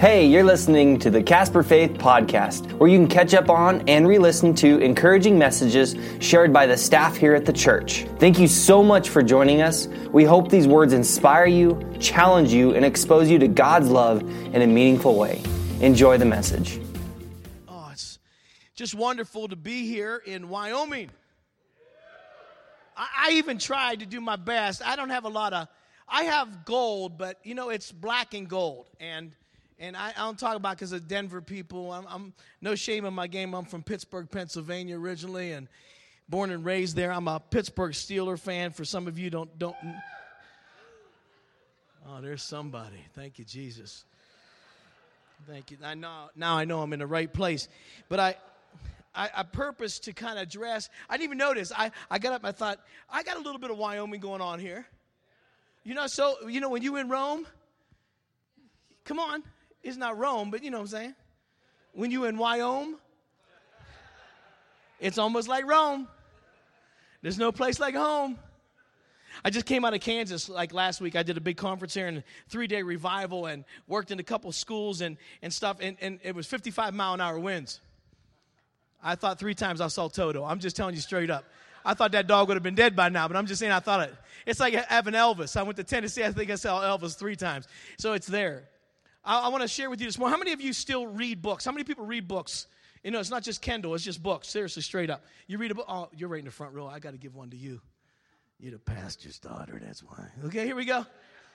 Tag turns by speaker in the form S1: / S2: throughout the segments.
S1: Hey, you're listening to the Casper Faith Podcast, where you can catch up on and re-listen to encouraging messages shared by the staff here at the church. Thank you so much for joining us. We hope these words inspire you, challenge you, and expose you to God's love in a meaningful way. Enjoy the message.
S2: Oh, it's just wonderful to be here in Wyoming. I even tried to do my best. I don't have I have gold, but it's black and gold. And I don't talk about because of Denver people. I'm no shame in my game. I'm from Pittsburgh, Pennsylvania originally, and born and raised there. I'm a Pittsburgh Steeler fan. For some of you don't. Oh, there's somebody. Thank you, Jesus. Thank you. Now I know I'm in the right place. But I purpose to kind of dress. I didn't even notice. I got up. I thought I got a little bit of Wyoming going on here. So when you in Rome, come on. It's not Rome, but you know what I'm saying. When you in Wyoming, it's almost like Rome. There's no place like home. I just came out of Kansas like last week. I did a big conference here and a 3-day revival and worked in a couple schools and stuff. And it was 55-mile-an-hour winds. I thought 3 times I saw Toto. I'm just telling you straight up. I thought that dog would have been dead by now, but I'm just saying I thought it. It's like having Elvis. I went to Tennessee. I think I saw Elvis 3 times. So it's there. I want to share with you this morning. How many of you still read books? How many people read books? It's not just Kindle. It's just books. Seriously, straight up. You read a book. Oh, you're right in the front row. I got to give one to you. You're the pastor's daughter. That's why. Okay, here we go.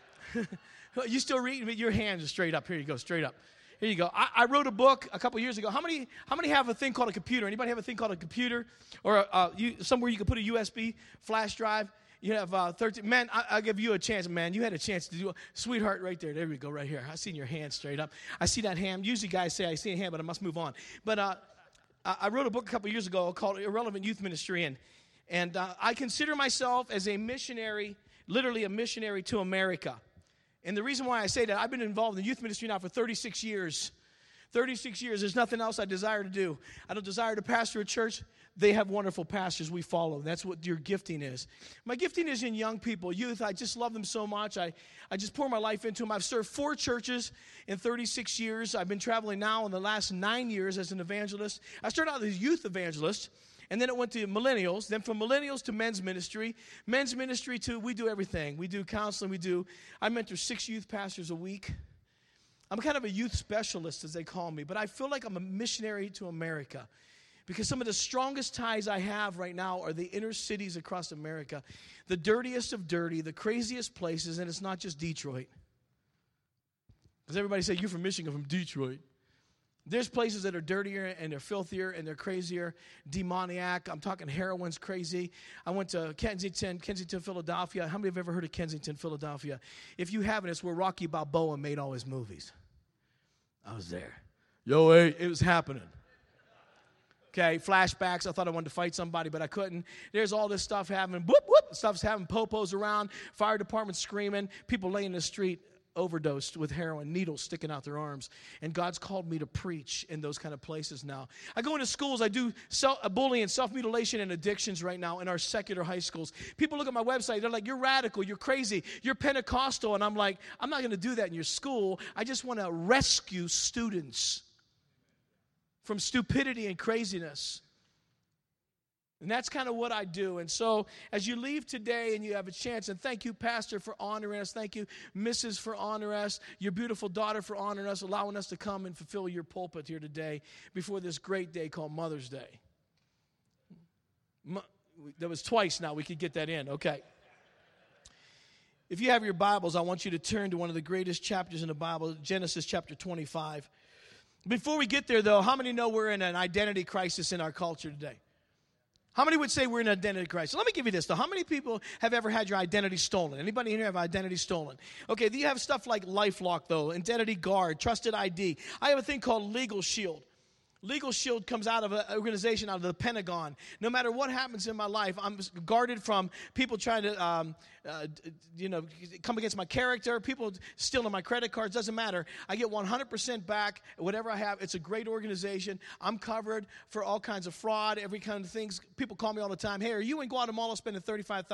S2: You still reading? Your hands are straight up. Here you go, straight up. Here you go. I wrote a book a couple years ago. How many have a thing called a computer? Anybody have a thing called a computer? Or somewhere you can put a USB flash drive? You have 13. Man, I'll give you a chance, man. You had a chance to do it. Sweetheart, right there. There we go, right here. I seen your hand straight up. I see that hand. Usually guys say I see a hand, but I must move on. But I wrote a book a couple years ago called Irrelevant Youth Ministry, and I consider myself as a missionary, literally a missionary to America. And the reason why I say that, I've been involved in youth ministry now for 36 years. 36 years. There's nothing else I desire to do. I don't desire to pastor a church. They have wonderful pastors we follow. That's what your gifting is. My gifting is in young people, youth. I just love them so much. I just pour my life into them. I've served 4 churches in 36 years. I've been traveling now in the last 9 years as an evangelist. I started out as a youth evangelist, and then it went to millennials. Then from millennials to men's ministry to we do everything. We do counseling. I mentor 6 youth pastors a week. I'm kind of a youth specialist, as they call me, but I feel like I'm a missionary to America. Because some of the strongest ties I have right now are the inner cities across America. The dirtiest of dirty, the craziest places, and it's not just Detroit. Because everybody say, you're from Michigan, from Detroit. There's places that are dirtier, and they're filthier, and they're crazier, demoniac. I'm talking heroin's crazy. I went to Kensington, Philadelphia. How many have ever heard of Kensington, Philadelphia? If you haven't, it's where Rocky Balboa made all his movies. I was there. Hey, it was happening. Okay, flashbacks. I thought I wanted to fight somebody, but I couldn't. There's all this stuff happening. Whoop, whoop. Stuff's happening. Popos around. Fire department screaming. People laying in the street overdosed with heroin. Needles sticking out their arms. And God's called me to preach in those kind of places now. I go into schools. I do bullying, self-mutilation, and addictions right now in our secular high schools. People look at my website. They're like, you're radical. You're crazy. You're Pentecostal. And I'm like, I'm not going to do that in your school. I just want to rescue students from stupidity and craziness. And that's kind of what I do. And so as you leave today and you have a chance, and thank you, Pastor, for honoring us. Thank you, Mrs., for honoring us. Your beautiful daughter for honoring us, allowing us to come and fulfill your pulpit here today before this great day called Mother's Day. That was twice now. We could get that in. Okay. If you have your Bibles, I want you to turn to one of the greatest chapters in the Bible, Genesis chapter 25. Before we get there, though, how many know we're in an identity crisis in our culture today? How many would say we're in an identity crisis? Let me give you this, though. How many people have ever had your identity stolen? Anybody in here have identity stolen? Okay, you have stuff like LifeLock, though, Identity Guard, Trusted ID. I have a thing called Legal Shield. Legal Shield comes out of an organization, out of the Pentagon. No matter what happens in my life, I'm guarded from people trying to, come against my character, people stealing my credit cards. Doesn't matter. I get 100% back, whatever I have. It's a great organization. I'm covered for all kinds of fraud, every kind of things. People call me all the time. Hey, are you in Guatemala spending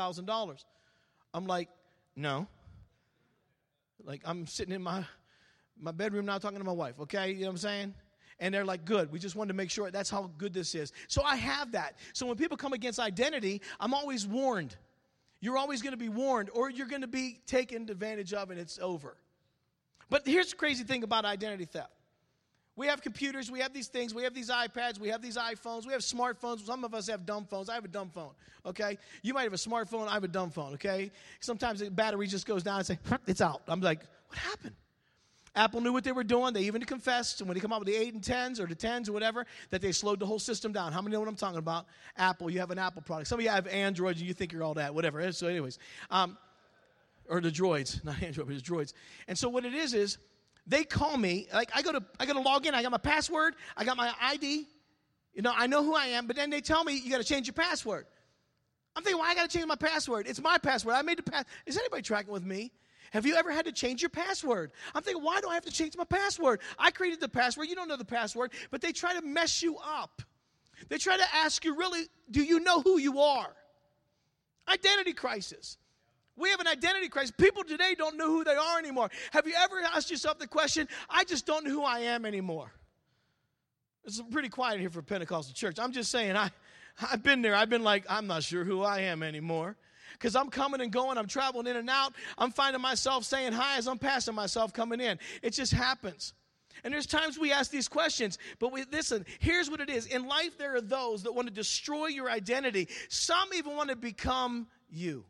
S2: $35,000? I'm like, no. Like, I'm sitting in my My bedroom now, talking to my wife, okay? You know what I'm saying? And they're like, good. We just wanted to make sure that's how good this is. So I have that. So when people come against identity, I'm always warned. You're always going to be warned, or you're going to be taken advantage of, and it's over. But here's the crazy thing about identity theft. We have computers, we have these things, we have these iPads, we have these iPhones, we have smartphones. Some of us have dumb phones. I have a dumb phone, okay? You might have a smartphone, I have a dumb phone, okay? Sometimes the battery just goes down and say, it's out. I'm like, what happened? Apple knew what they were doing. They even confessed, and when they come out with the 8 and 10s or the 10s or whatever, that they slowed the whole system down. How many know what I'm talking about? Apple, you have an Apple product. Some of you have Androids, and you think you're all that, whatever. So anyways, or the droids, not Android, but it's droids. And so what it is they call me, like I go to log in, I got my password, I got my ID, I know who I am, but then they tell me you got to change your password. I'm thinking, why I got to change my password? It's my password. I made the password. Is anybody tracking with me? Have you ever had to change your password? I'm thinking, why do I have to change my password? I created the password. You don't know the password, but they try to mess you up. They try to ask you, really, do you know who you are? Identity crisis. We have an identity crisis. People today don't know who they are anymore. Have you ever asked yourself the question, I just don't know who I am anymore? It's pretty quiet here for Pentecostal church. I'm just saying, I've been there. I've been like, I'm not sure who I am anymore. Because I'm coming and going. I'm traveling in and out. I'm finding myself saying hi as I'm passing myself coming in. It just happens. And there's times we ask these questions, but listen, here's what it is. In life, there are those that want to destroy your identity. Some even want to become you.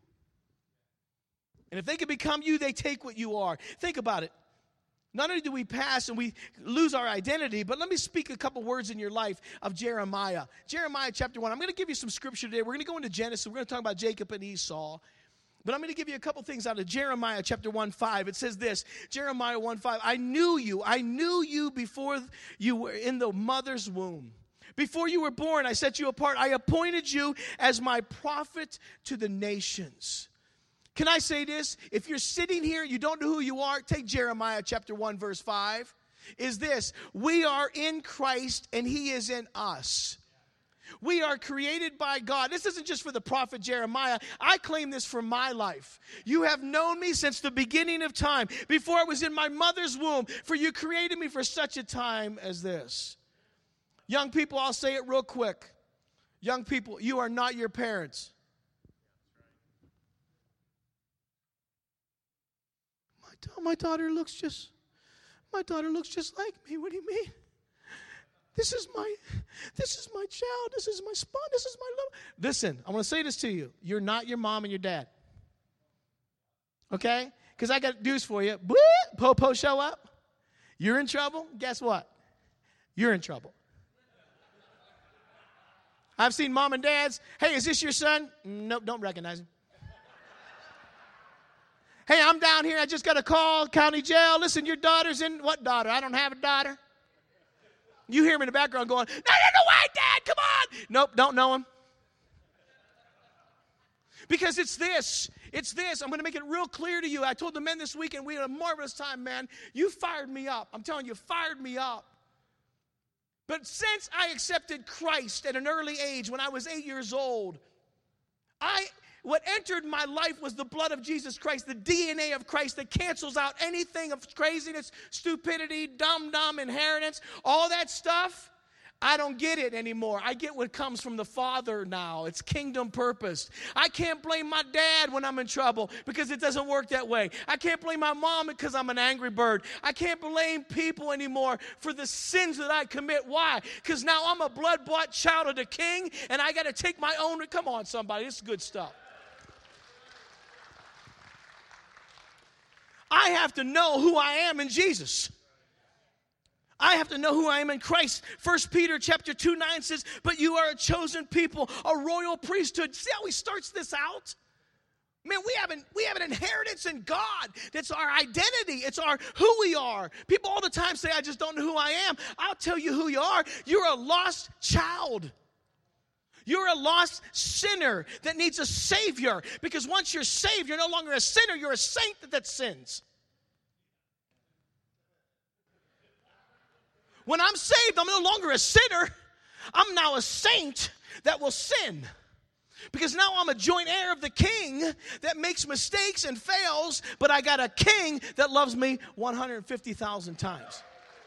S2: And if they can become you, they take what you are. Think about it. Not only do we pass and we lose our identity, but let me speak a couple words in your life of Jeremiah. Jeremiah chapter 1. I'm going to give you some scripture today. We're going to go into Genesis. We're going to talk about Jacob and Esau. But I'm going to give you a couple things out of Jeremiah chapter 1:5. It says this, Jeremiah 1:5. I knew you before you were in the mother's womb. Before you were born, I set you apart. I appointed you as my prophet to the nations. Can I say this? If you're sitting here, you don't know who you are, take Jeremiah chapter 1, verse 5. Is this, we are in Christ and he is in us. We are created by God. This isn't just for the prophet Jeremiah. I claim this for my life. You have known me since the beginning of time, before I was in my mother's womb, for you created me for such a time as this. Young people, I'll say it real quick. Young people, you are not your parents. My daughter looks just like me. What do you mean? This is my child. This is my spawn. This is my love. Listen, I want to say this to you. You're not your mom and your dad. Okay? Because I got news for you. Po show up. You're in trouble. Guess what? You're in trouble. I've seen mom and dads. Hey, is this your son? Nope, don't recognize him. Hey, I'm down here. I just got a call, county jail. Listen, your daughter's in. What daughter? I don't have a daughter. You hear me in the background going, no, wait, Dad, come on. Nope, don't know him. Because it's this. I'm going to make it real clear to you. I told the men this weekend, we had a marvelous time, man. You fired me up. I'm telling you, fired me up. But since I accepted Christ at an early age, when I was 8 years old, what entered my life was the blood of Jesus Christ, the DNA of Christ that cancels out anything of craziness, stupidity, dumb inheritance, all that stuff. I don't get it anymore. I get what comes from the Father now. It's kingdom purpose. I can't blame my dad when I'm in trouble because it doesn't work that way. I can't blame my mom because I'm an angry bird. I can't blame people anymore for the sins that I commit. Why? Because now I'm a blood-bought child of the King, and I got to take my own. Come on, somebody. This is good stuff. I have to know who I am in Jesus. I have to know who I am in Christ. 1 Peter chapter 2:9 says, but you are a chosen people, a royal priesthood. See how he starts this out? Man, we have an inheritance in God. That's our identity. It's our who we are. People all the time say, I just don't know who I am. I'll tell you who you are. You're a lost child. You're a lost sinner that needs a Savior. Because once you're saved, you're no longer a sinner. You're a saint that sins. When I'm saved, I'm no longer a sinner. I'm now a saint that will sin. Because now I'm a joint heir of the king that makes mistakes and fails, but I got a king that loves me 150,000 times.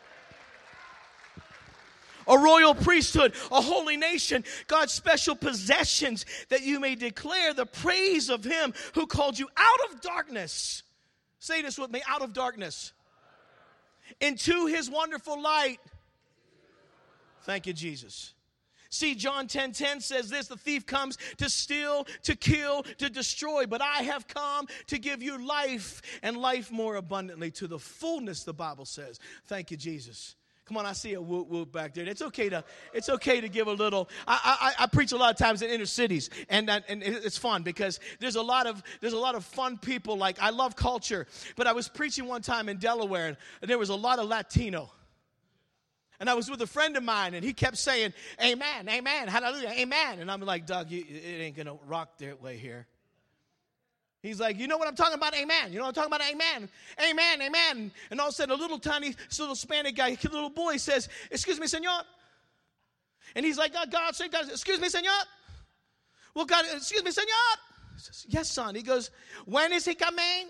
S2: A royal priesthood, a holy nation, God's special possessions, that you may declare the praise of him who called you out of darkness. Say this with me, out of darkness. Into his wonderful light. Thank you, Jesus. See, John 10:10 says this, the thief comes to steal, to kill, to destroy, but I have come to give you life and life more abundantly, to the fullness, the Bible says. Thank you, Jesus. Come on, I see a whoop whoop back there. It's okay to give a little. I preach a lot of times in inner cities, and it's fun because there's a lot of fun people. Like, I love culture, but I was preaching one time in Delaware, and there was a lot of Latino. And I was with a friend of mine, and he kept saying, amen, amen, hallelujah, amen. And I'm like, Doug, it ain't going to rock that way here. He's like, you know what I'm talking about? Amen. You know what I'm talking about? Amen. Amen, amen. And all of a sudden, a little tiny, little Hispanic guy, a little boy says, excuse me, senor. And he's like, God, say, God, excuse me, senor. Well, God, excuse me, senor. He says, yes, son. He goes, when is he coming?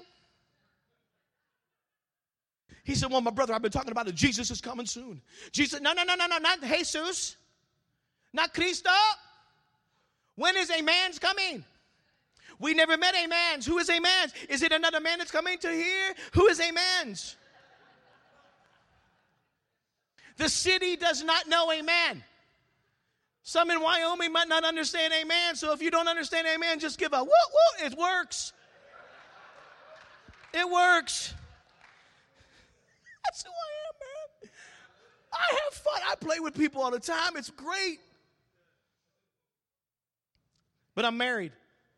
S2: He said, well, my brother, I've been talking about it. Jesus is coming soon. Jesus, no, not Jesus. Not Cristo. When is a man's coming? We never met a man's. Who is a man's? Is it another man that's coming to here? Who is a man's? The city does not know a man. Some in Wyoming might not understand amen. So if you don't understand amen, just give a woo woo. It works. It works. That's who I am, man. I have fun. I play with people all the time. It's great. But I'm married.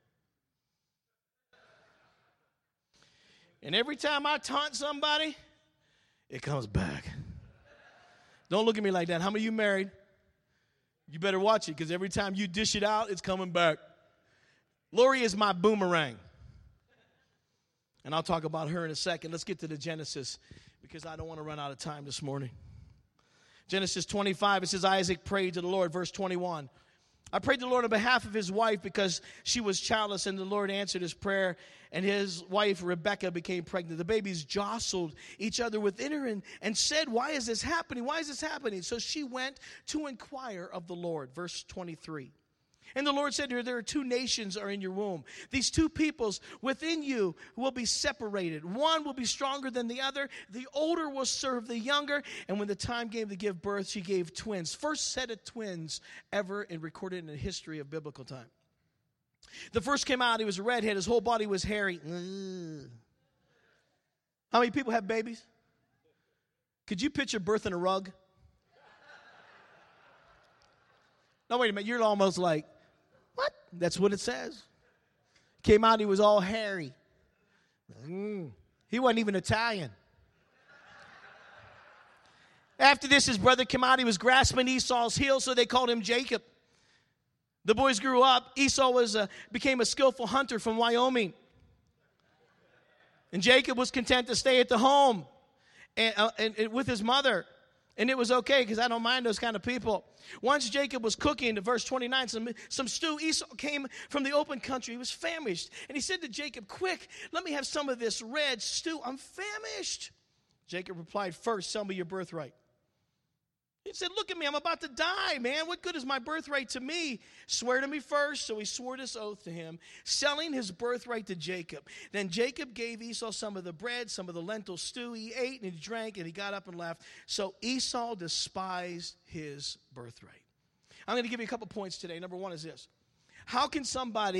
S2: And every time I taunt somebody, it comes back. Don't look at me like that. How many of you married? You better watch it, because every time you dish it out, it's coming back. Lori is my boomerang. And I'll talk about her in a second. Let's get to the Genesis, because I don't want to run out of time this morning. Genesis 25, it says, Isaac prayed to the Lord. Verse 21. I prayed to the Lord on behalf of his wife because she was childless, and the Lord answered his prayer, and his wife Rebekah became pregnant. The babies jostled each other within her and said, why is this happening? Why is this happening? So she went to inquire of the Lord. Verse 23. And the Lord said to her, there are two nations are in your womb. These two peoples within you will be separated. One will be stronger than the other. The older will serve the younger. And when the time came to give birth, she gave twins. First set of twins ever recorded in the history of biblical time. The first came out, he was a redhead. His whole body was hairy. How many people have babies? Could you picture birth in a rug? No, wait a minute. You're almost like, what? That's what it says. Came out, he was all hairy. He wasn't even Italian. After this, his brother came out. He was grasping Esau's heel, so they called him Jacob. The boys grew up. Esau became a skillful hunter from Wyoming. And Jacob was content to stay at the home and with his mother. And it was okay, because I don't mind those kind of people. Once Jacob was cooking, to verse 29, some stew. Esau came from the open country. He was famished. And he said to Jacob, quick, let me have some of this red stew. I'm famished. Jacob replied, first, sell me your birthright. He said, look at me, I'm about to die, man. What good is my birthright to me? Swear to me first. So he swore this oath to him, selling his birthright to Jacob. Then Jacob gave Esau some of the bread, some of the lentil stew. He ate and he drank and he got up and left. So Esau despised his birthright. I'm going to give you a couple points today. Number one is this. How can someone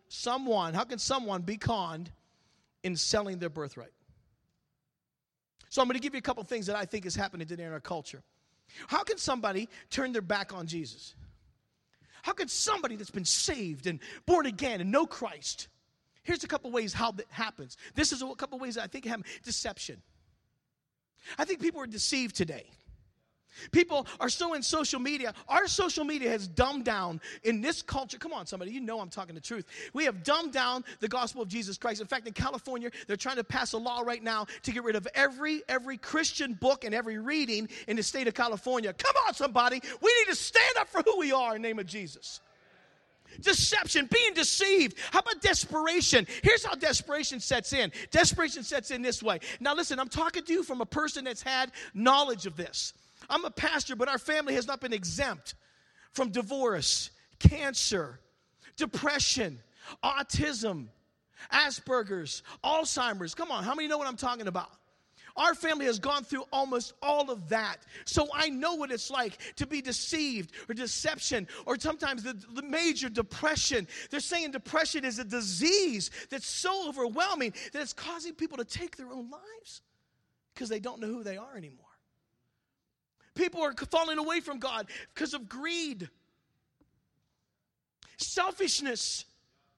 S2: be conned in selling their birthright? So I'm going to give you a couple things that I think is happening today in our culture. How can somebody turn their back on Jesus? How can somebody that's been saved and born again and know Christ? Here's a couple ways how that happens. This is a couple ways that I think happen. Deception. I think people are deceived today. People are so in social media. Our social media has dumbed down in this culture. Come on, somebody. You know I'm talking the truth. We have dumbed down the gospel of Jesus Christ. In fact, in California, they're trying to pass a law right now to get rid of every Christian book and every reading in the state of California. Come on, somebody. We need to stand up for who we are in the name of Jesus. Deception, being deceived. How about desperation? Here's how desperation sets in. Desperation sets in this way. Now listen, I'm talking to you from a person that's had knowledge of this. I'm a pastor, but our family has not been exempt from divorce, cancer, depression, autism, Asperger's, Alzheimer's. Come on, how many know what I'm talking about? Our family has gone through almost all of that. So I know what it's like to be deceived or deception or sometimes the major depression. They're saying depression is a disease that's so overwhelming that it's causing people to take their own lives because they don't know who they are anymore. People are falling away from God because of greed, selfishness,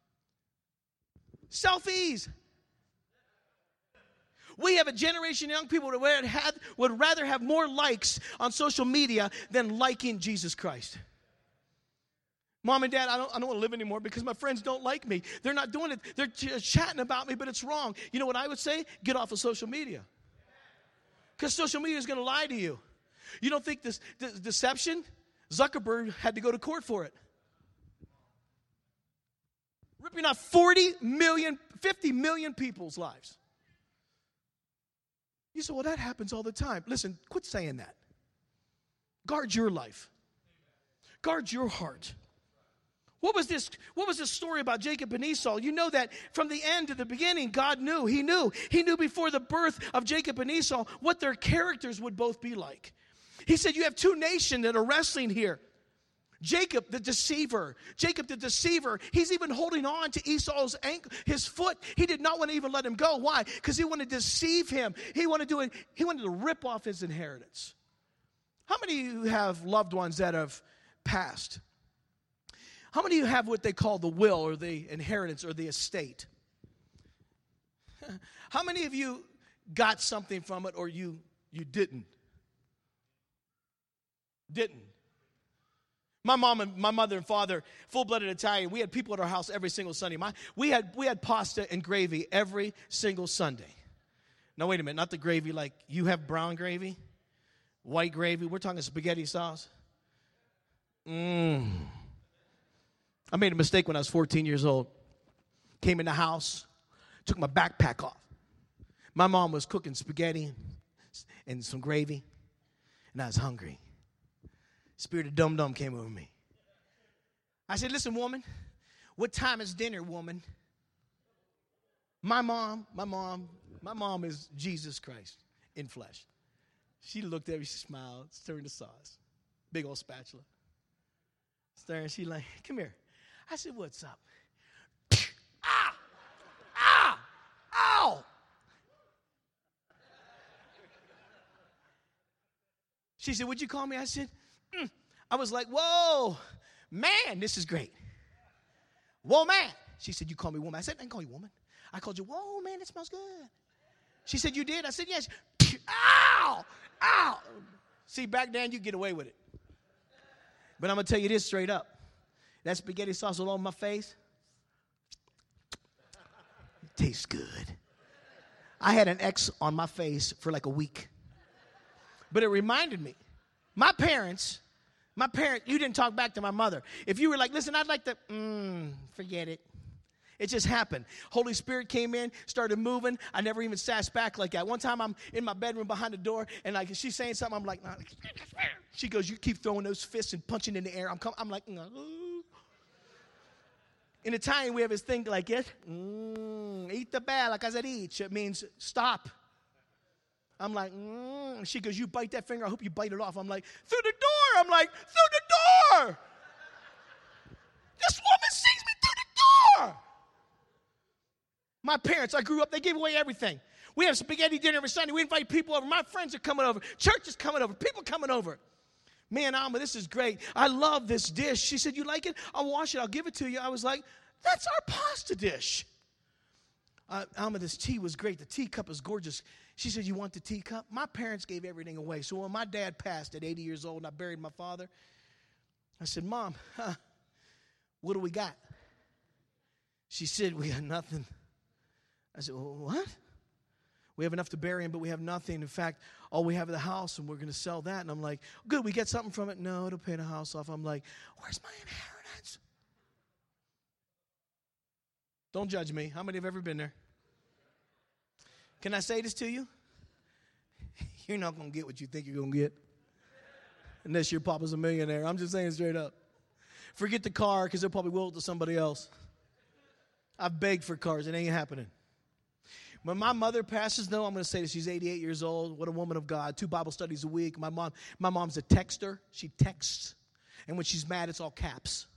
S2: selfies. We have a generation of young people that would rather have more likes on social media than liking Jesus Christ. Mom and Dad, I don't want to live anymore because my friends don't like me. They're not doing it. They're chatting about me, but it's wrong. You know what I would say? Get off of social media. Because social media is going to lie to you. You don't think this deception? Zuckerberg had to go to court for it. Ripping off 50 million people's lives. You say, well, that happens all the time. Listen, quit saying that. Guard your life. Guard your heart. What was this story about Jacob and Esau? You know that from the end to the beginning, God knew. He knew. He knew before the birth of Jacob and Esau what their characters would both be like. He said, you have two nations that are wrestling here. Jacob the deceiver, he's even holding on to Esau's ankle, his foot. He did not want to even let him go. Why? Because he wanted to deceive him. He wanted to rip off his inheritance. How many of you have loved ones that have passed? How many of you have what they call the will or the inheritance or the estate? How many of you got something from it or you didn't? Didn't. My mom and my mother and father, full-blooded Italian, we had people at our house every single Sunday. We had pasta and gravy every single Sunday. Now, wait a minute, not the gravy like you have brown gravy, white gravy. We're talking spaghetti sauce. I made a mistake when I was 14 years old. Came in the house, took my backpack off. My mom was cooking spaghetti and some gravy, and I was hungry. Spirit of dum-dum came over me. I said, listen, woman, what time is dinner, woman? My mom is Jesus Christ in flesh. She looked at me, she smiled, stirring the sauce. Big old spatula. Stirring, she like, come here. I said, what's up? Ow! She said, what'd you call me? I said, I was like, whoa, man, this is great. Whoa, man. She said, you call me woman. I said, I didn't call you woman. I called you, whoa, man, it smells good. She said, you did? I said, yes. Ow. See, back then, you get away with it. But I'm going to tell you this straight up. That spaghetti sauce all over my face, it tastes good. I had an X on my face for like a week. But it reminded me. My parents, you didn't talk back to my mother. If you were like, listen, I'd like to, forget it. It just happened. Holy Spirit came in, started moving. I never even sat back like that. One time I'm in my bedroom behind the door, and like she's saying something, I'm like, nah. She goes, you keep throwing those fists and punching in the air. I'm like, no. In Italian, we have this thing like it. Eat the bella casarice. It means stop. I'm like, She goes, you bite that finger, I hope you bite it off. I'm like, through the door. I'm like, through the door. This woman sees me through the door. My parents, I grew up, they gave away everything. We have spaghetti dinner every Sunday. We invite people over. My friends are coming over. Church is coming over. People coming over. Man, Alma, this is great. I love this dish. She said, you like it? I'll wash it. I'll give it to you. I was like, that's our pasta dish. Alma, this tea was great. The teacup is gorgeous. She said, you want the teacup? My parents gave everything away. So when my dad passed at 80 years old and I buried my father, I said, Mom, what do we got? She said, we got nothing. I said, well, what? We have enough to bury him, but we have nothing. In fact, all we have is the house, and we're going to sell that. And I'm like, good, we get something from it? No, it'll pay the house off. I'm like, where's my inheritance? Don't judge me. How many have ever been there? Can I say this to you? You're not going to get what you think you're going to get. Unless your papa's a millionaire. I'm just saying straight up. Forget the car because they'll probably will it to somebody else. I've begged for cars. It ain't happening. When my mother passes, though, I'm going to say this. She's 88 years old. What a woman of God. 2 Bible studies a week. My mom's a texter. She texts. And when she's mad, it's all caps.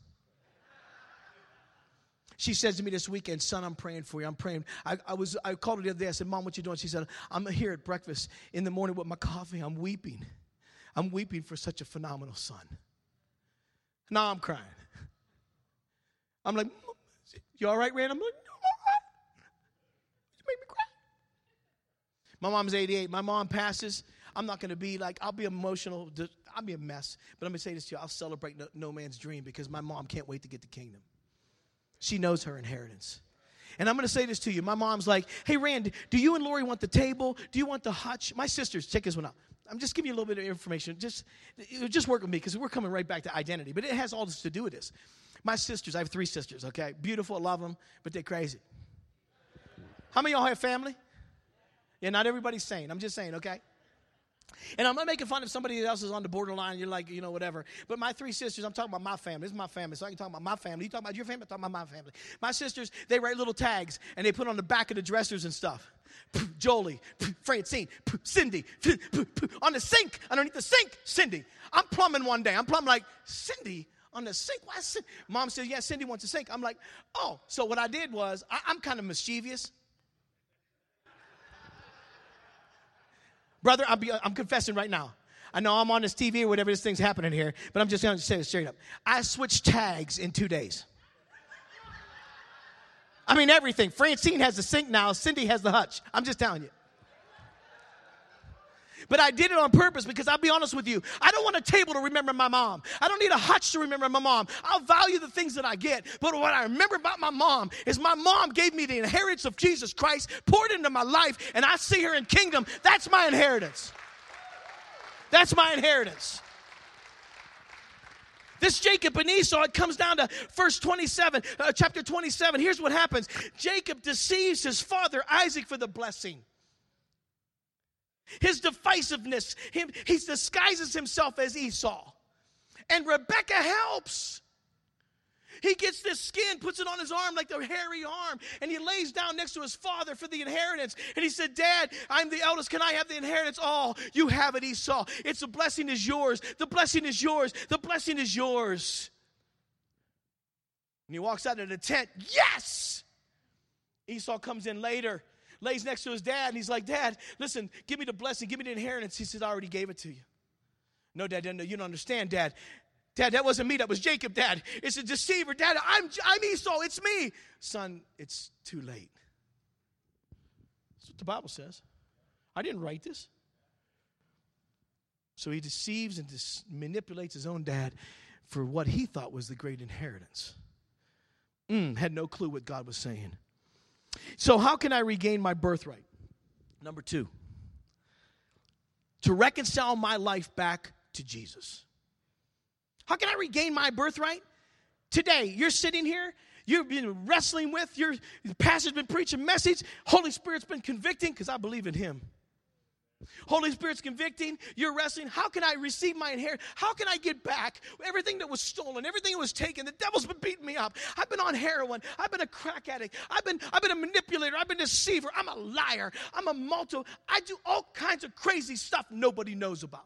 S2: She says to me this weekend, son, I'm praying for you. I'm praying. I called her the other day. I said, Mom, what you doing? She said, I'm here at breakfast in the morning with my coffee. I'm weeping. I'm weeping for such a phenomenal son. Now I'm crying. I'm like, you all right, Rand? I'm like, no, I'm all right. You make me cry. My mom's 88. My mom passes. I'm not going to be like, I'll be emotional. I'll be a mess. But I'm going to say this to you. I'll celebrate no man's dream because my mom can't wait to get the kingdom. She knows her inheritance. And I'm going to say this to you. My mom's like, hey, Rand, do you and Lori want the table? Do you want the hutch? My sisters, check this one out. I'm just giving you a little bit of information. Just work with me because we're coming right back to identity. But it has all this to do with this. My sisters, I have 3 sisters, okay? Beautiful, love them, but they're crazy. How many of y'all have family? Yeah, not everybody's sane. I'm just saying, okay? And I'm not making fun of somebody else is on the borderline. You're like, whatever. But my 3 sisters, I'm talking about my family. This is my family, so I can talk about my family. You talk about your family, I'm talking about my family. My sisters, they write little tags, and they put on the back of the dressers and stuff. Jolie, Francine, Cindy, on the sink, underneath the sink, Cindy. I'm plumbing one day. I'm plumbing like, Cindy? On the sink? Why Cindy? Mom says, yeah, Cindy wants a sink. I'm like, oh. So what I did was, I'm kind of mischievous. Brother, I'm confessing right now. I know I'm on this TV or whatever this thing's happening here, but I'm just going to say it straight up. I switched tags in 2 days. I mean, everything. Francine has the sink now. Cindy has the hutch. I'm just telling you. But I did it on purpose because I'll be honest with you. I don't want a table to remember my mom. I don't need a hutch to remember my mom. I'll value the things that I get. But what I remember about my mom is my mom gave me the inheritance of Jesus Christ, poured into my life, and I see her in kingdom. That's my inheritance. That's my inheritance. This Jacob and Esau, it comes down to chapter 27. Here's what happens. Jacob deceives his father Isaac for the blessing. His divisiveness, he disguises himself as Esau. And Rebekah helps. He gets this skin, puts it on his arm like the hairy arm, and he lays down next to his father for the inheritance. And he said, Dad, I'm the eldest. Can I have the inheritance? Oh, you have it, Esau. The blessing is yours. The blessing is yours. The blessing is yours. And he walks out of the tent. Yes! Esau comes in later. Lays next to his dad, and he's like, Dad, listen, give me the blessing, give me the inheritance. He said, I already gave it to you. No, Dad, no, you don't understand, Dad. Dad, that wasn't me, that was Jacob, Dad. It's a deceiver, Dad, I'm Esau, it's me. Son, it's too late. That's what the Bible says. I didn't write this. So he deceives and manipulates his own dad for what he thought was the great inheritance. Had no clue what God was saying. So how can I regain my birthright? Number 2, to reconcile my life back to Jesus. How can I regain my birthright? Today, you're sitting here, you've been wrestling with, the pastor's been preaching a message, Holy Spirit's been convicting, because I believe in him. Holy Spirit's convicting, you're wrestling. How can I receive my inheritance? How can I get back everything that was stolen, everything that was taken? The devil's been beating me up. I've been on heroin. I've been a crack addict. I've been a manipulator. I've been a deceiver. I'm a liar. I do all kinds of crazy stuff nobody knows about.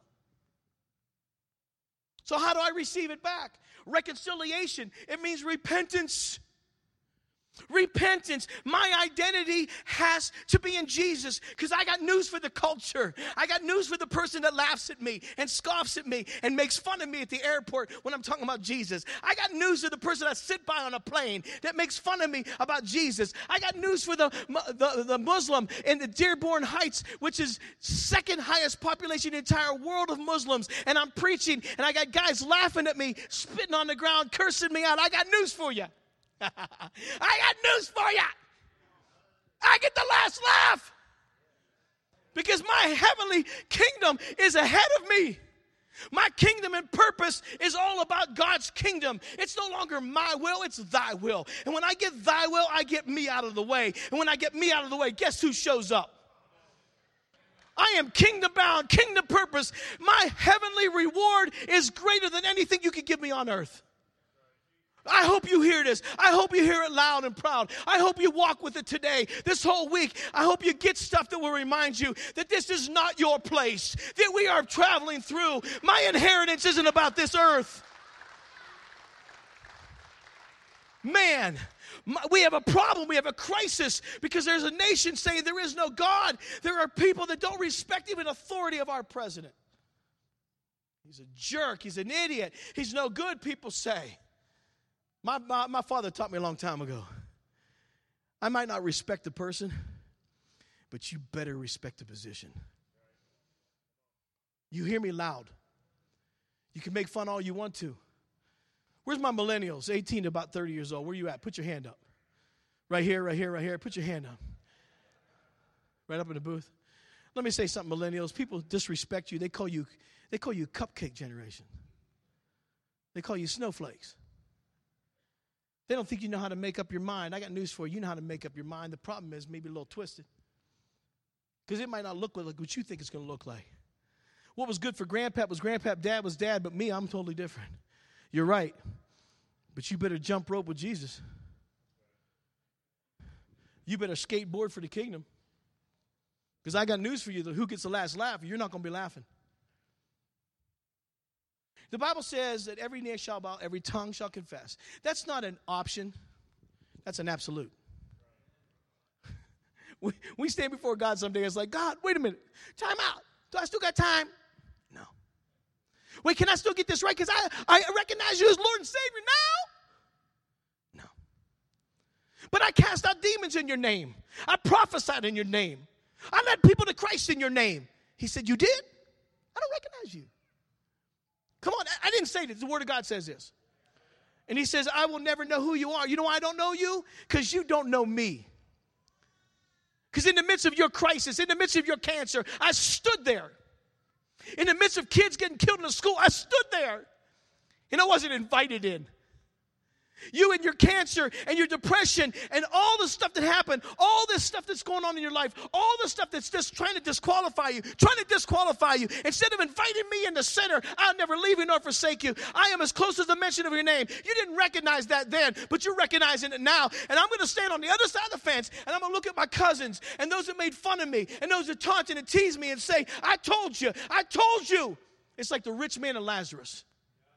S2: So how do I receive it back? Reconciliation. It means repentance. Repentance. My identity has to be in Jesus, because I got news for the culture. I got news for the person that laughs at me and scoffs at me and makes fun of me at the airport when I'm talking about Jesus. I got news for the person I sit by on a plane that makes fun of me about Jesus. I got news for the Muslim in the Dearborn Heights, which is second highest population in the entire world of Muslims. And I'm preaching, and I got guys laughing at me, spitting on the ground, cursing me out. I got news for you. I got news for you. I get the last laugh because my heavenly kingdom is ahead of me. My kingdom and purpose is all about God's kingdom. It's no longer my will, it's thy will. And when I get thy will, I get me out of the way. And when I get me out of the way, guess who shows up? I am kingdom bound, kingdom purpose. My heavenly reward is greater than anything you could give me on earth. I hope you hear this. I hope you hear it loud and proud. I hope you walk with it today, this whole week. I hope you get stuff that will remind you that this is not your place, that we are traveling through. My inheritance isn't about this earth. Man, we have a problem. We have a crisis because there's a nation saying there is no God. There are people that don't respect even authority of our president. He's a jerk. He's an idiot. He's no good, people say. My father taught me a long time ago. I might not respect the person, but you better respect the position. You hear me loud. You can make fun all you want to. Where's my millennials, 18 to about 30 years old? Where you at? Put your hand up. Right here, right here, right here. Put your hand up. Right up in the booth. Let me say something, millennials. People disrespect you. They call you cupcake generation. They call you snowflakes. They don't think you know how to make up your mind. I got news for you. You know how to make up your mind. The problem is maybe a little twisted. Because it might not look like what you think it's going to look like. What was good for grandpap was grandpap, dad was dad, but me, I'm totally different. You're right. But you better jump rope with Jesus. You better skateboard for the kingdom. Because I got news for you. Who gets the last laugh? You're not going to be laughing. The Bible says that every knee shall bow, every tongue shall confess. That's not an option. That's an absolute. We stand before God someday. It's like, God, wait a minute. Time out. Do I still got time? No. Wait, can I still get this right? Because I recognize you as Lord and Savior now? No. But I cast out demons in your name. I prophesied in your name. I led people to Christ in your name. He said, you did? I don't recognize you. Come on, I didn't say this. The Word of God says this. And he says, I will never know who you are. You know why I don't know you? Because you don't know me. Because in the midst of your crisis, in the midst of your cancer, I stood there. In the midst of kids getting killed in the school, I stood there. And I wasn't invited in. You and your cancer and your depression and all the stuff that happened, all this stuff that's going on in your life, all the stuff that's just trying to disqualify you. Instead of inviting me in the center, I'll never leave you nor forsake you. I am as close as the mention of your name. You didn't recognize that then, but you're recognizing it now. And I'm going to stand on the other side of the fence, and I'm going to look at my cousins and those that made fun of me and those that taunted and teased me and say, I told you. It's like the rich man and Lazarus.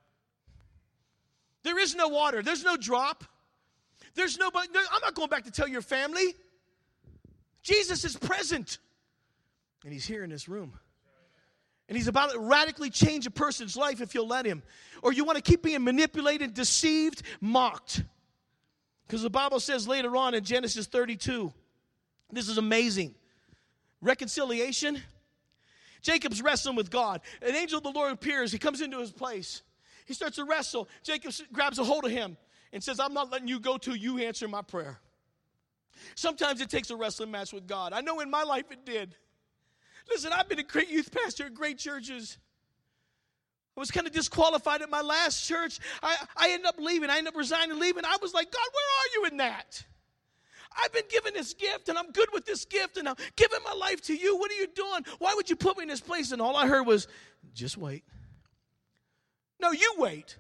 S2: There is no water. There's no drop. I'm not going back to tell your family. Jesus is present. And he's here in this room. And he's about to radically change a person's life if you'll let him. Or you want to keep being manipulated, deceived, mocked. Because the Bible says later on in Genesis 32, this is amazing. Reconciliation. Jacob's wrestling with God. An angel of the Lord appears. He comes into his place. He starts to wrestle. Jacob grabs a hold of him and says, I'm not letting you go till you answer my prayer. Sometimes it takes a wrestling match with God. I know in my life it did. Listen, I've been a great youth pastor at great churches. I was kind of disqualified at my last church. I ended up leaving. I ended up resigning, leaving. I was like, God, where are you in that? I've been given this gift, and I'm good with this gift, and I'm giving my life to you. What are you doing? Why would you put me in this place? And all I heard was, just wait. No, you wait.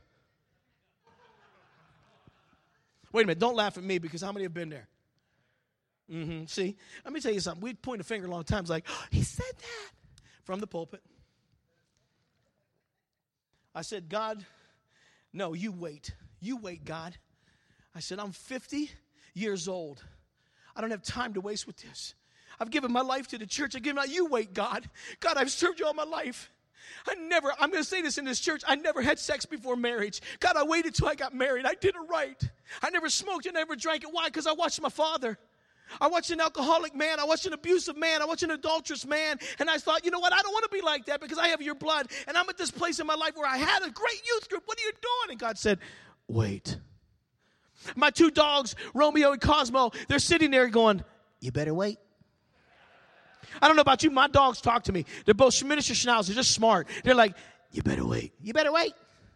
S2: Wait a minute, don't laugh at me because how many have been there? See, let me tell you something. We'd point a finger a long time. It's like, oh, he said that from the pulpit. I said, God, no, you wait. You wait, God. I said, I'm 50 years old. I don't have time to waste with this. I've given my life to the church. You wait, God. God, I've served you all my life. I'm going to say this in this church, I never had sex before marriage. God, I waited till I got married. I did it right. I never smoked. I never drank it. Why? Because I watched my father. I watched an alcoholic man. I watched an abusive man. I watched an adulterous man. And I thought, you know what? I don't want to be like that because I have your blood. And I'm at this place in my life where I had a great youth group. What are you doing? And God said, wait. My two dogs, Romeo and Cosmo, they're sitting there going, you better wait. I don't know about you. My dogs talk to me. They're both Schminischer Schnauzer. They're just smart. They're like, You better wait. You better wait.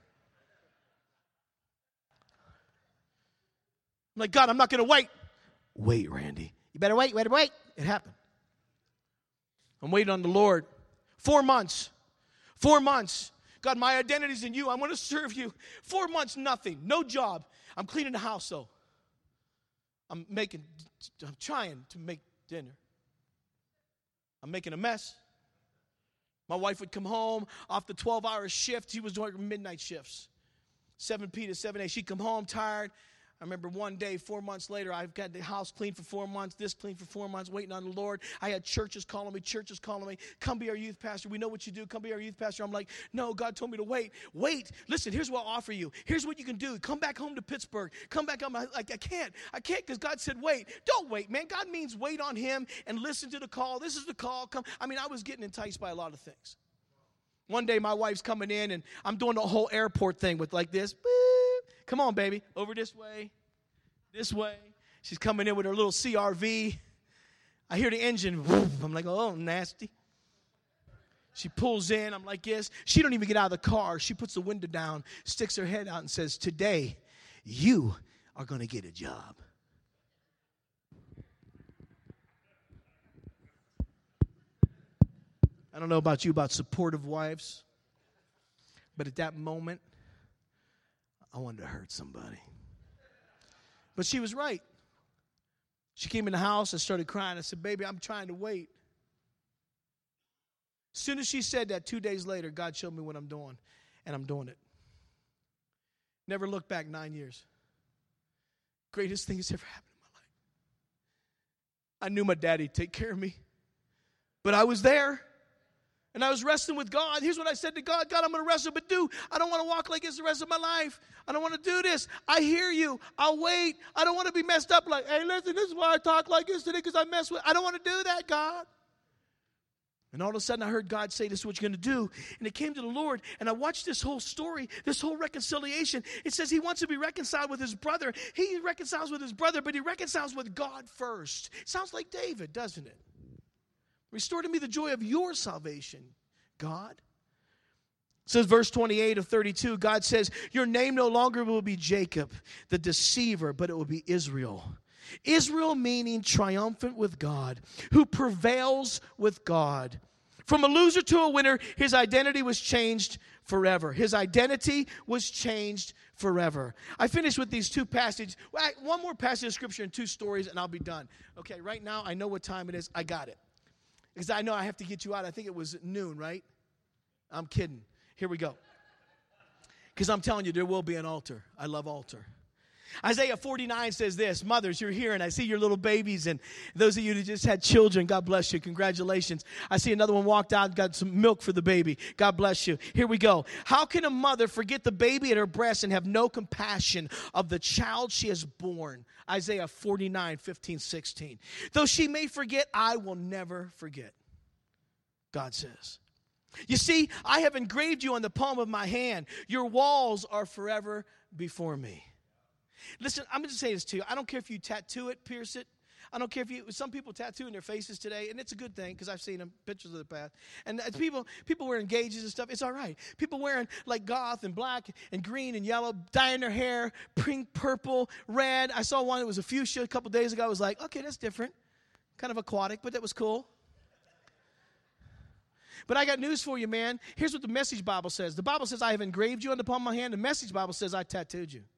S2: I'm like, God, I'm not going to wait. Wait, Randy. You better wait, wait, wait. It happened. I'm waiting on the Lord. 4 months. 4 months. God, my identity's in you. I want to serve you. 4 months, nothing. No job. I'm cleaning the house, though. I'm trying to make dinner. I'm making a mess. My wife would come home off the 12-hour shift. She was doing midnight shifts. 7 p to 7 a. She'd come home tired. I remember one day, 4 months later, I've got the house clean for 4 months, this clean for 4 months, waiting on the Lord. I had churches calling me, come be our youth pastor. We know what you do. Come be our youth pastor. I'm like, no, God told me to wait. Wait. Listen, here's what I'll offer you. Here's what you can do. Come back home to Pittsburgh. Come back home. I can't because God said wait. Don't wait, man. God means wait on him and listen to the call. This is the call. Come. I mean, I was getting enticed by a lot of things. One day, my wife's coming in, and I'm doing the whole airport thing with like this. Come on, baby. Over this way. This way. She's coming in with her little CRV. I hear the engine. I'm like, oh, nasty. She pulls in. I'm like, yes. She don't even get out of the car. She puts the window down, sticks her head out, and says, today, you are going to get a job. I don't know about you, about supportive wives, but at that moment, I wanted to hurt somebody. But she was right. She came in the house and started crying. I said, baby, I'm trying to wait. As soon as she said that, 2 days later, God showed me what I'm doing, and I'm doing it. Never looked back 9 years. Greatest thing that's ever happened in my life. I knew my daddy'd take care of me, but I was there. And I was wrestling with God. Here's what I said to God. God, I'm going to wrestle, but I don't want to walk like this the rest of my life. I don't want to do this. I hear you. I'll wait. I don't want to be messed up like, hey, listen, this is why I talk like this today because I mess with. I don't want to do that, God. And all of a sudden I heard God say, this is what you're going to do. And it came to the Lord, and I watched this whole story, this whole reconciliation. It says he wants to be reconciled with his brother. He reconciles with his brother, but he reconciles with God first. It sounds like David, doesn't it? Restore to me the joy of your salvation, God. It says verse 28 of 32, God says, your name no longer will be Jacob, the deceiver, but it will be Israel. Israel meaning triumphant with God, who prevails with God. From a loser to a winner, his identity was changed forever. His identity was changed forever. I finished with these two passages. One more passage of scripture and two stories, and I'll be done. Okay, right now, I know what time it is. I got it. Because I know I have to get you out. I think it was noon, right? I'm kidding. Here we go. Because I'm telling you, there will be an altar. I love altar. Isaiah 49 says this, mothers, you're here, and I see your little babies, and those of you who just had children, God bless you. Congratulations. I see another one walked out, got some milk for the baby. God bless you. Here we go. How can a mother forget the baby at her breast and have no compassion of the child she has born? Isaiah 49, 15, 16. Though she may forget, I will never forget, God says. You see, I have engraved you on the palm of my hand. Your walls are forever before me. Listen, I'm going to say this to you. I don't care if you tattoo it, pierce it. I don't care if you, some people tattoo in their faces today, and it's a good thing because I've seen them, pictures of the past. And people wearing gauges and stuff, it's all right. People wearing like goth and black and green and yellow, dyeing their hair, pink, purple, red. I saw one that was a fuchsia a couple days ago. I was like, okay, that's different. Kind of aquatic, but that was cool. But I got news for you, man. Here's what the Message Bible says. The Bible says, I have engraved you on the palm of my hand. The Message Bible says, I tattooed you.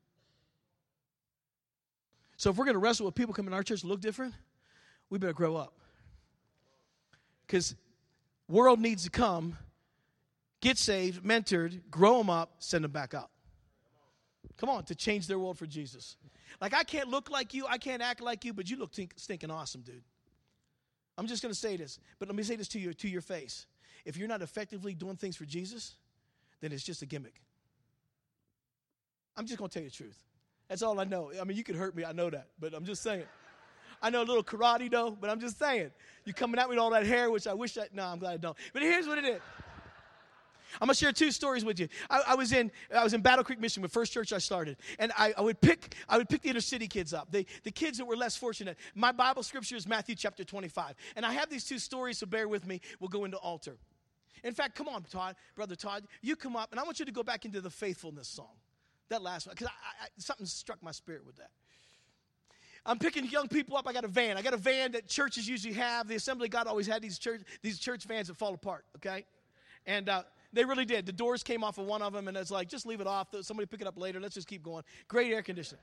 S2: So if we're going to wrestle with people coming to our church to look different, we better grow up. Because world needs to come, get saved, mentored, grow them up, send them back out. Come on, to change their world for Jesus. Like, I can't look like you, I can't act like you, but you look stinking awesome, dude. I'm just going to say this, but let me say this to you, to your face. If you're not effectively doing things for Jesus, then it's just a gimmick. I'm just going to tell you the truth. That's all I know. I mean, you could hurt me. I know that. But I'm just saying. I know a little karate, though. But I'm just saying. You coming at me with all that hair, which I wish I... No, I'm glad I don't. But here's what it is. I'm going to share two stories with you. I was in Battle Creek, Michigan, the first church I started. And I would pick the inner city kids up. The kids that were less fortunate. My Bible scripture is Matthew chapter 25. And I have these two stories, so bear with me. We'll go into altar. In fact, come on, Todd, Brother Todd, you come up, and I want you to go back into the faithfulness song, that last one, because something struck my spirit with that. I'm picking young people up. I got a van. I got a van that churches usually have. The Assembly of God always had these church vans that fall apart, okay? And they really did. The doors came off of one of them, and it's like, just leave it off. Somebody pick it up later. Let's just keep going. Great air conditioning.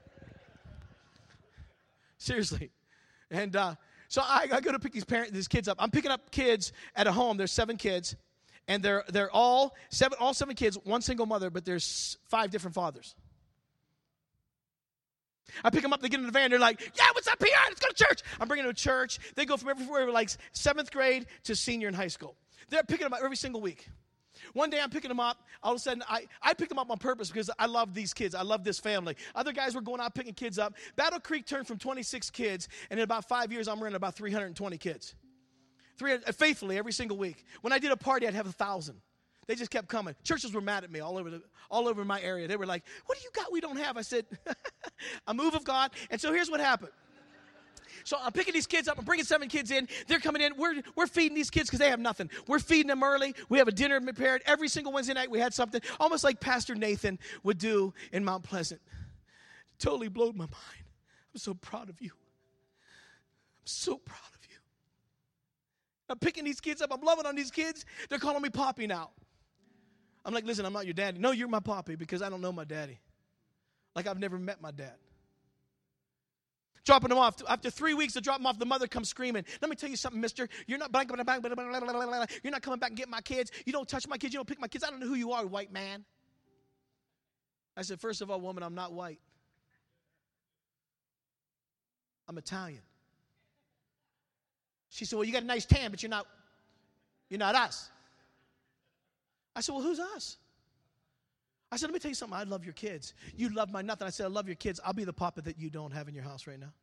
S2: Seriously. And so I go to pick these kids up. I'm picking up kids at a home. There's 7 kids, and they're all seven kids, one single mother, but there's 5 different fathers. I pick them up, they get in the van, they're like, yeah, what's up here? Let's go to church. I'm bringing them to church. They go from everywhere, like 7th grade to senior in high school. They're picking them up every single week. One day I'm picking them up. All of a sudden, I picked them up on purpose because I love these kids. I love this family. Other guys were going out picking kids up. Battle Creek turned from 26 kids, and in about 5 years, I'm running about 320 kids. Faithfully every single week. When I did a party, I'd have 1,000. They just kept coming. Churches were mad at me all over my area. They were like, what do you got we don't have? I said, a move of God. And so here's what happened. So I'm picking these kids up. I'm bringing 7 kids in. They're coming in. We're feeding these kids because they have nothing. We're feeding them early. We have a dinner prepared. Every single Wednesday night we had something, almost like Pastor Nathan would do in Mount Pleasant. Totally blew my mind. I'm so proud of you. I'm so proud of you. I'm picking these kids up. I'm loving on these kids. They're calling me Poppy now. I'm like, listen, I'm not your daddy. No, you're my Poppy because I don't know my daddy. Like I've never met my dad. Dropping them off. After 3 weeks to drop them off, the mother comes screaming. Let me tell you something, mister. You're not coming back and get my kids. You don't touch my kids. You don't pick my kids. I don't know who you are, white man. I said, first of all, woman, I'm not white. I'm Italian. She said, well, you got a nice tan, but you're not us. I said, well, who's us? I said, let me tell you something. I love your kids. You love my nothing. I said, I love your kids. I'll be the papa that you don't have in your house right now.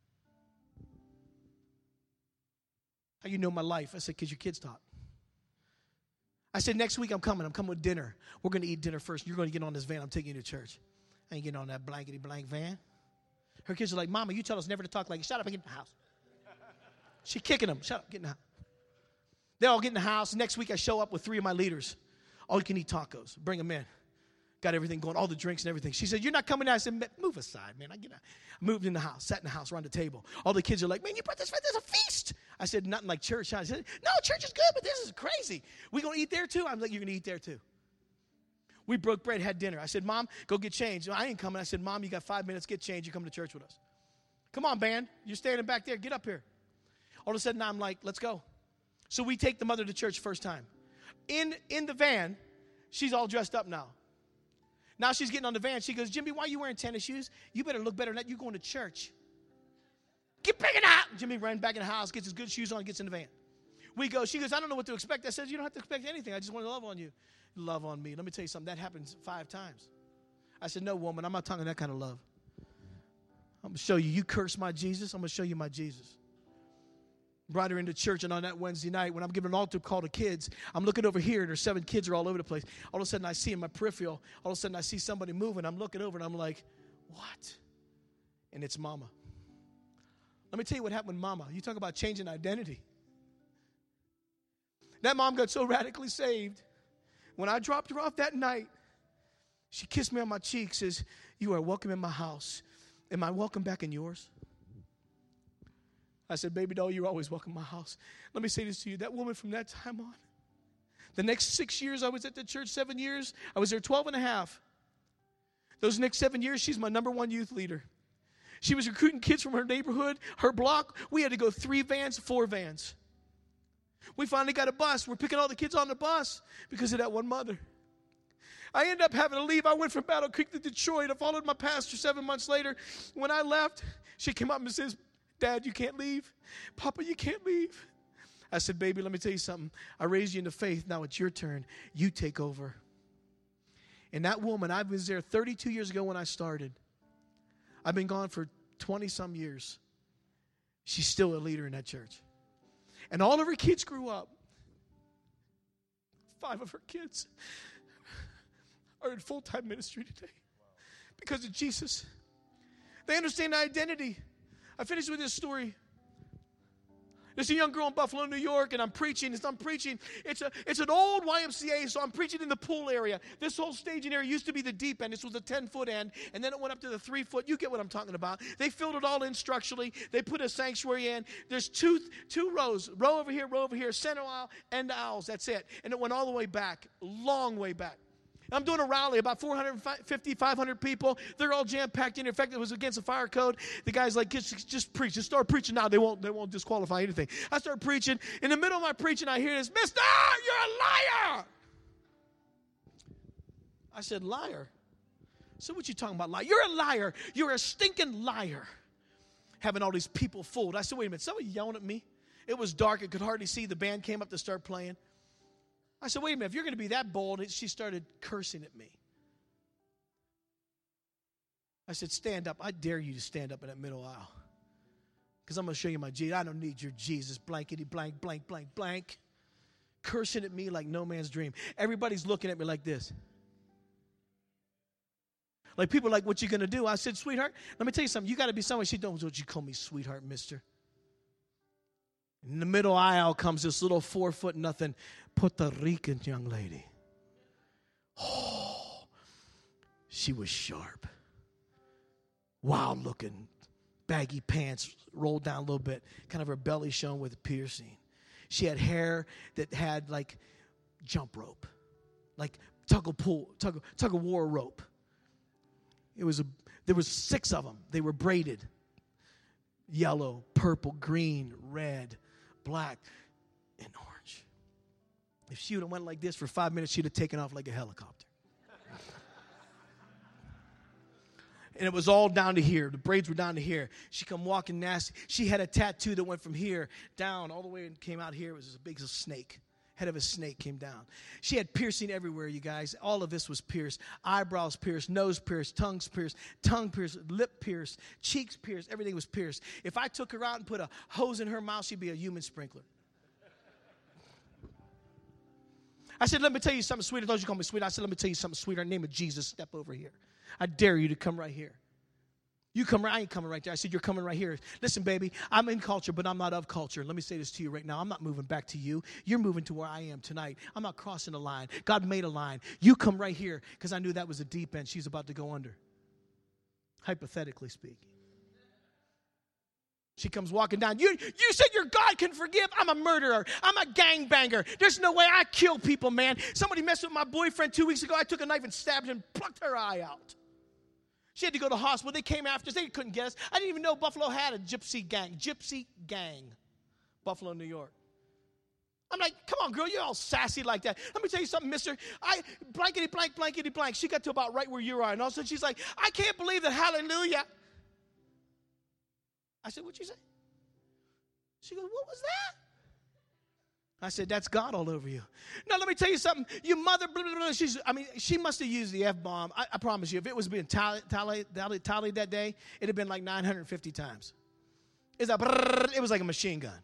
S2: How you know my life? I said, because your kids taught. I said, next week I'm coming. I'm coming with dinner. We're going to eat dinner first. You're going to get on this van. I'm taking you to church. I ain't getting on that blankety blank van. Her kids are like, Mama, you tell us never to talk like, shut up and get in the house. She kicking them. Shut up, get in the house. They all get in the house. Next week I show up with 3 of my leaders. All you can eat tacos. Bring them in. Got everything going, all the drinks and everything. She said, you're not coming out. I said, move aside, man. I moved in the house, sat in the house, around the table. All the kids are like, man, you brought this, there's a feast. I said, nothing like church. I said, no, church is good, but this is crazy. We going to eat there too? I'm like, you're going to eat there too. We broke bread, had dinner. I said, Mom, go get changed. I ain't coming. I said, Mom, you got 5 minutes, get changed. You come to church with us. Come on, band. You're standing back there. Get up here. All of a sudden, I'm like, let's go. So we take the mother to church first time. In the van, she's all dressed up now. Now she's getting on the van. She goes, Jimmy, why are you wearing tennis shoes? You better look better than that. You're going to church. Get back in the house. Jimmy ran back in the house, gets his good shoes on, gets in the van. We go. She goes, I don't know what to expect. I said, you don't have to expect anything. I just want to love on you. Love on me. Let me tell you something. That happens 5 times. I said, no, woman, I'm not talking that kind of love. I'm going to show you. You curse my Jesus. I'm going to show you my Jesus. Brought her into church, and on that Wednesday night, when I'm giving an altar call to kids, I'm looking over here, and there's 7 kids are all over the place. All of a sudden, I see in my peripheral, all of a sudden, I see somebody moving. I'm looking over, and I'm like, what? And it's Mama. Let me tell you what happened with Mama. You talk about changing identity. That mom got so radically saved. When I dropped her off that night, she kissed me on my cheek, says, you are welcome in my house. Am I welcome back in yours? I said, baby doll, you're always welcome in my house. Let me say this to you. That woman from that time on, the next 6 years I was at the church, 7 years, I was there 12 and a half. Those next 7 years, she's my number 1 youth leader. She was recruiting kids from her neighborhood, her block. We had to go 3 vans, 4 vans. We finally got a bus. We're picking all the kids on the bus because of that one mother. I ended up having to leave. I went from Battle Creek to Detroit. I followed my pastor 7 months later. When I left, she came up and says, Dad, you can't leave. Papa, you can't leave. I said, baby, let me tell you something. I raised you into faith. Now it's your turn. You take over. And that woman, I was there 32 years ago when I started. I've been gone for 20-some years. She's still a leader in that church. And all of her kids grew up. 5 of her kids are in full-time ministry today because of Jesus. They understand identity. I finished with this story. There's a young girl in Buffalo, New York, and I'm preaching. It's an old YMCA, so I'm preaching in the pool area. This whole staging area used to be the deep end. This was a 10-foot end, and then it went up to the 3-foot. You get what I'm talking about. They filled it all in structurally. They put a sanctuary in. There's two rows, row over here, center aisle, end aisles. That's it. And it went all the way back, long way back. I'm doing a rally, about 450, 500 people. They're all jam-packed in. In fact, it was against the fire code. The guy's like, just preach. Just start preaching now. They won't disqualify anything. I start preaching. In the middle of my preaching, I hear this, Mister, you're a liar. I said, liar? So what you talking about, liar? You're a liar. You're a stinking liar. Having all these people fooled. I said, wait a minute. Somebody yelling at me? It was dark. I could hardly see. The band came up to start playing. I said, wait a minute, if you're going to be that bold, she started cursing at me. I said, stand up. I dare you to stand up in that middle aisle. Because I'm going to show you my Jesus. I don't need your Jesus, blankety blank, blank, blank, blank. Cursing at me like no man's dream. Everybody's looking at me like this. Like people are like, what you going to do? I said, sweetheart, let me tell you something. You got to be somewhere. She don't, what you call me sweetheart, mister. In the middle aisle comes this little 4-foot nothing Puerto Rican young lady. Oh, she was sharp. Wild looking, baggy pants rolled down a little bit, kind of her belly showing with a piercing. She had hair that had like jump rope, like tug of war rope. There was 6 of them. They were braided. Yellow, purple, green, red, black, and orange. If she would have went like this for 5 minutes, she'd have taken off like a helicopter. And it was all down to here. The braids were down to here. She come walking nasty. She had a tattoo that went from here down all the way and came out here. It was as big as a snake. Head of a snake came down. She had piercing everywhere, you guys. All of this was pierced. Eyebrows pierced, nose pierced, tongue pierced, lip pierced, cheeks pierced. Everything was pierced. If I took her out and put a hose in her mouth, she'd be a human sprinkler. I said, let me tell you something, sweet. I thought you called me sweet. I said, let me tell you something, sweet. In the name of Jesus, step over here. I dare you to come right here. You come right, I ain't coming right there. I said, you're coming right here. Listen, baby, I'm in culture, but I'm not of culture. Let me say this to you right now. I'm not moving back to you. You're moving to where I am tonight. I'm not crossing the line. God made a line. You come right here, because I knew that was a deep end she's about to go under, hypothetically speaking. She comes walking down. You said your God can forgive. I'm a murderer. I'm a gangbanger. There's no way I kill people, man. Somebody messed with my boyfriend 2 weeks ago. I took a knife and stabbed him and plucked her eye out. She had to go to the hospital. They came after us. They couldn't get us. I didn't even know Buffalo had a gypsy gang. Buffalo, New York. I'm like, come on, girl, you're all sassy like that. Let me tell you something, mister. Blankety blank, blankety blank. She got to about right where you are. And all of a sudden she's like, I can't believe that, hallelujah. I said, what'd you say? She goes, what was that? I said, that's God all over you. Now, let me tell you something. Your mother, blah, blah, blah, she must have used the F-bomb. I promise you, if it was being tallied that day, it'd have been like 950 times. It was like a machine gun.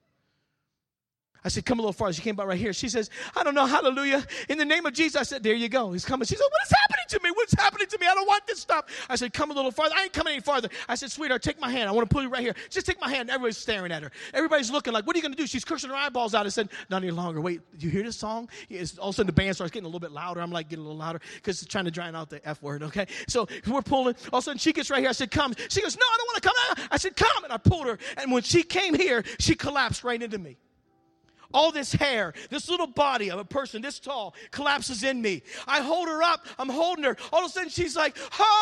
S2: I said, come a little farther. She came about right here. She says, I don't know, hallelujah. In the name of Jesus. I said, there you go. He's coming. She said, what is happening to me? What's happening to me? I don't want this stuff. I said, come a little farther. I ain't coming any farther. I said, sweetheart, take my hand. I want to pull you right here. Just take my hand. Everybody's staring at her. Everybody's looking like, what are you going to do? She's cursing her eyeballs out. I said, not any longer. Wait, did you hear this song? All of a sudden, the band starts getting a little bit louder. I'm like getting a little louder because it's trying to drown out the F word, okay? So we're pulling. All of a sudden, she gets right here. I said, come. She goes, no, I don't want to come. I said, come. And I pulled her. And when she came here, she collapsed right into me. All this hair, this little body of a person this tall collapses in me. I hold her up. I'm holding her. All of a sudden, she's like,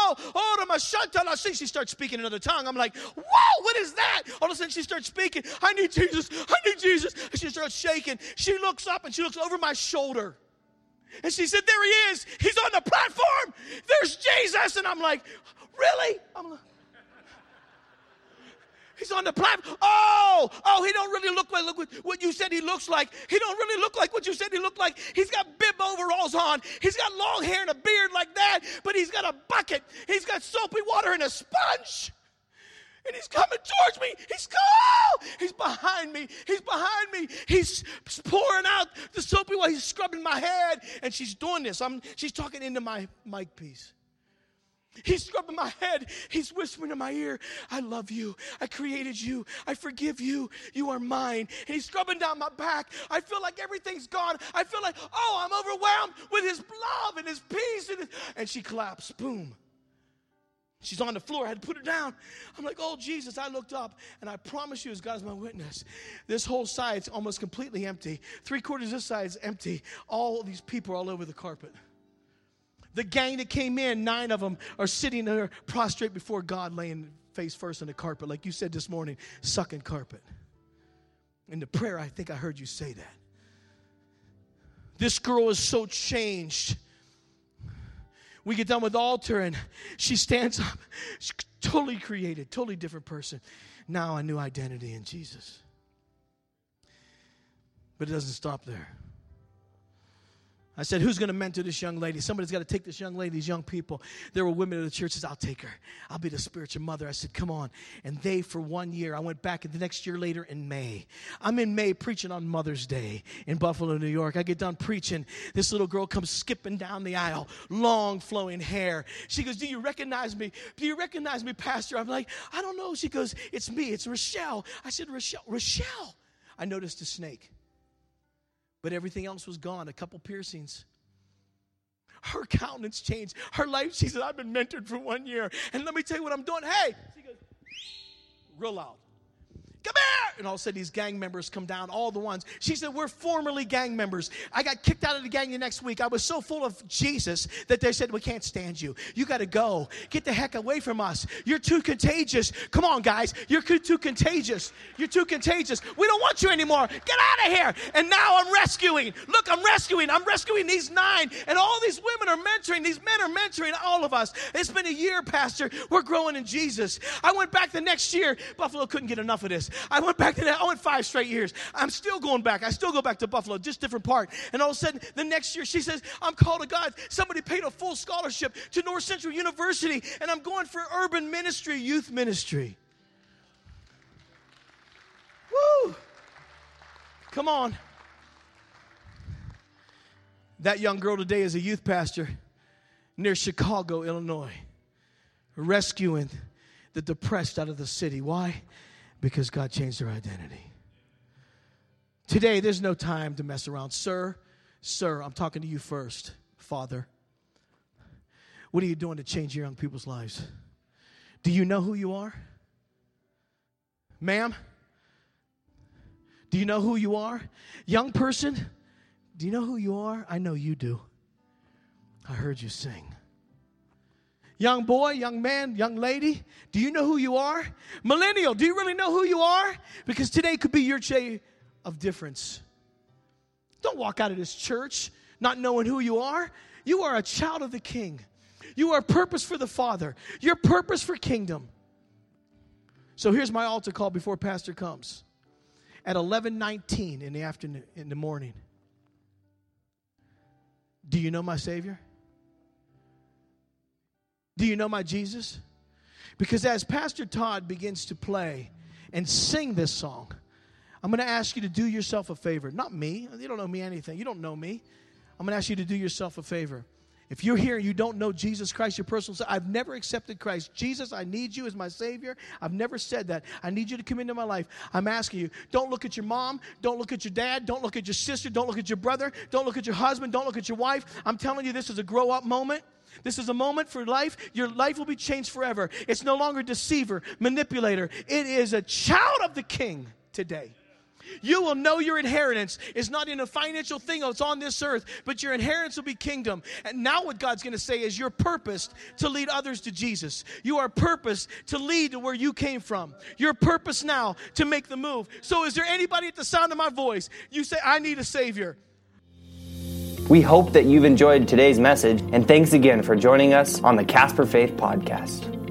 S2: she starts speaking another tongue. I'm like, whoa, what is that? All of a sudden, she starts speaking. I need Jesus. I need Jesus. And she starts shaking. She looks up and she looks over my shoulder. And she said, there he is. He's on the platform. There's Jesus. And I'm like, really? I'm like, he's on the platform. Oh, he don't really look like what you said he looks like. He don't really look like what you said he looked like. He's got bib overalls on. He's got long hair and a beard like that, but he's got a bucket. He's got soapy water and a sponge. And he's coming towards me. He's behind me. He's behind me. He's pouring out the soapy water. He's scrubbing my head. And she's doing this. She's talking into my mic piece. He's scrubbing my head. He's whispering in my ear, I love you. I created you. I forgive you. You are mine. And he's scrubbing down my back. I feel like everything's gone. I feel like, I'm overwhelmed with his love and his peace. And she collapsed. Boom. She's on the floor. I had to put her down. I'm like, oh, Jesus. I looked up, and I promise you, as God is my witness, this whole side's almost completely empty. 3/4 of this side is empty. All these people are all over the carpet. The gang that came in, 9 of them are sitting there prostrate before God, laying face first on the carpet, like you said this morning, sucking carpet. In the prayer, I think I heard you say that. This girl is so changed. We get done with the altar, and she stands up. She's totally created, totally different person. Now a new identity in Jesus. But it doesn't stop there. I said, who's going to mentor this young lady? Somebody's got to take this young lady, these young people. There were women in the church that said, I'll take her. I'll be the spiritual mother. I said, come on. And they, for 1 year, I went back the next year later in May. I'm in May preaching on Mother's Day in Buffalo, New York. I get done preaching. This little girl comes skipping down the aisle, long flowing hair. She goes, do you recognize me? Do you recognize me, Pastor? I'm like, I don't know. She goes, it's me. It's Rochelle. I said, Rochelle. I noticed a snake. But everything else was gone, a couple piercings. Her countenance changed. Her life, she said, I've been mentored for 1 year. And let me tell you what I'm doing. Hey! She goes, real loud. Come here! And all of a sudden, these gang members come down, all the ones. She said, we're formerly gang members. I got kicked out of the gang the next week. I was so full of Jesus that they said, we can't stand you. You got to go. Get the heck away from us. You're too contagious. Come on, guys. You're too contagious. You're too contagious. We don't want you anymore. Get out of here. And now I'm rescuing. Look, I'm rescuing. I'm rescuing these 9. And all these women are mentoring. These men are mentoring all of us. It's been a year, Pastor. We're growing in Jesus. I went back the next year. Buffalo couldn't get enough of this. I went back to that. I went 5 straight years. I'm still going back. I still go back to Buffalo, just different part. And all of a sudden, the next year, she says, I'm called to God. Somebody paid a full scholarship to North Central University, and I'm going for urban ministry, youth ministry. Woo! Come on. That young girl today is a youth pastor near Chicago, Illinois, rescuing the depressed out of the city. Why? Because God changed their identity. Today, there's no time to mess around. Sir, I'm talking to you first, Father. What are you doing to change your young people's lives? Do you know who you are? Ma'am, do you know who you are? Young person, do you know who you are? I know you do. I heard you sing. Young boy, young man, young lady, do you know who you are? Millennial, do you really know who you are? Because today could be your day of difference. Don't walk out of this church not knowing who you are. You are a child of the King. You are purpose for the Father. Your purpose for kingdom. So here's my altar call before Pastor comes. At 11:19 in the afternoon, in the morning. Do you know my Savior? Do you know my Jesus? Because as Pastor Todd begins to play and sing this song, I'm going to ask you to do yourself a favor. Not me. You don't know me anything. You don't know me. I'm going to ask you to do yourself a favor. If you're here and you don't know Jesus Christ, your personal Savior, I've never accepted Christ. Jesus, I need you as my Savior. I've never said that. I need you to come into my life. I'm asking you, don't look at your mom. Don't look at your dad. Don't look at your sister. Don't look at your brother. Don't look at your husband. Don't look at your wife. I'm telling you, this is a grow-up moment. This is a moment for life. Your life will be changed forever. It's no longer deceiver, manipulator. It is a child of the King today. You will know your inheritance is not in a financial thing that's on this earth, but your inheritance will be kingdom. And now what God's going to say is you're purposed to lead others to Jesus. You are purposed to lead to where you came from. You're purposed now to make the move. So is there anybody at the sound of my voice? You say, I need a Savior.
S1: We hope that you've enjoyed today's message, and thanks again for joining us on the Casper Faith Podcast.